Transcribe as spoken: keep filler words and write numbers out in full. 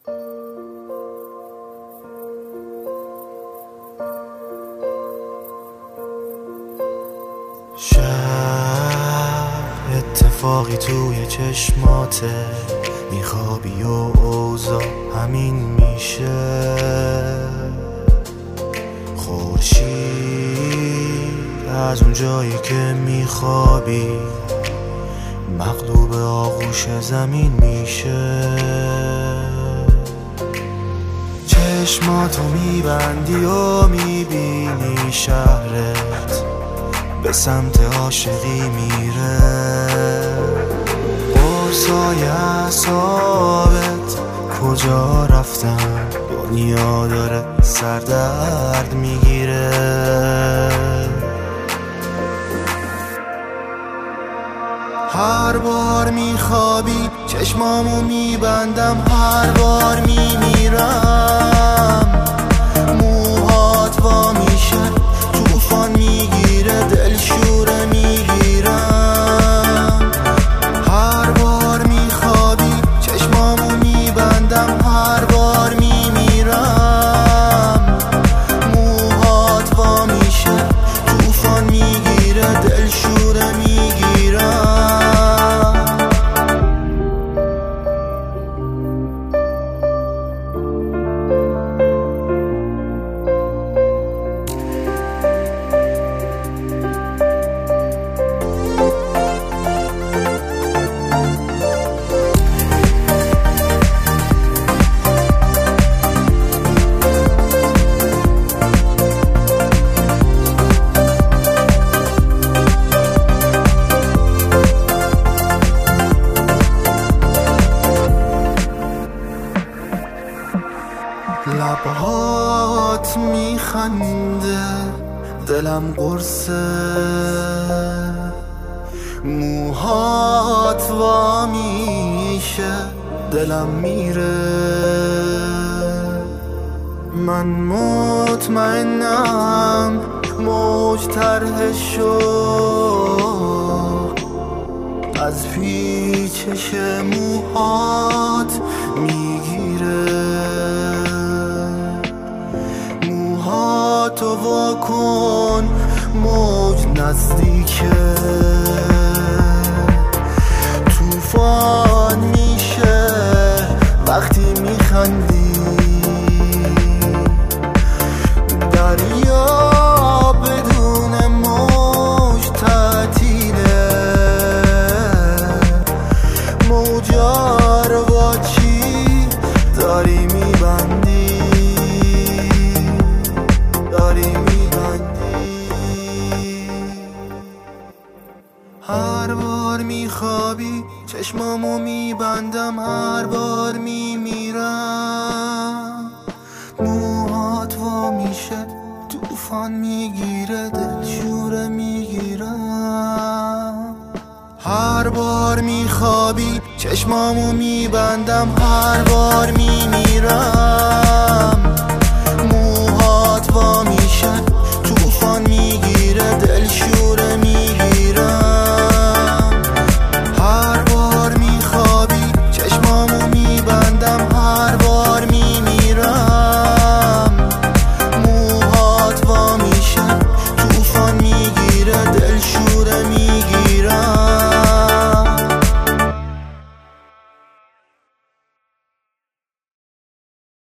شب اتفاقی توی چشماته، میخوابی و اوضاع همین میشه. خورشید از اون جایی که میخوابی مغلوب آغوش زمین میشه. چشماتو میبندی و میبینی شهرت به سمت عاشقی میره. قرصای اعصابت کجا رفتن؟ دنیا داره سردرد میگیره. هر بار میخوابی چشمامو میبندم، هر بار میمیرم. موهات وا میشه، طوفان میگیره، دلشوره میگیرم. هر بار میخوابی چشمامو میبندم، هر بار میمیرم. موهات وا میشه، طوفان میگیره، دلشوره میگیرم. لبهات میخنده، دلم قرصه. موهات وا میشه، دلم میره. من مطمئنم موج طرح شد از پیچش موهات میگیره. تو وا کن، موج نزدیکه. طوفان میشه وقتی میخندی. دریا بدون موج تعطیله. موجا رو با چی داری میبندی؟ هر بار میخوابی چشمامو میبندم، هر بار میمیرم. موهات وا میشه، طوفان میگیره، دلشوره میگیرم. هر بار میخوابی چشمامو میبندم، هر بار میمیرم. موهات وا میشه، طوفان میگیره، دلشوره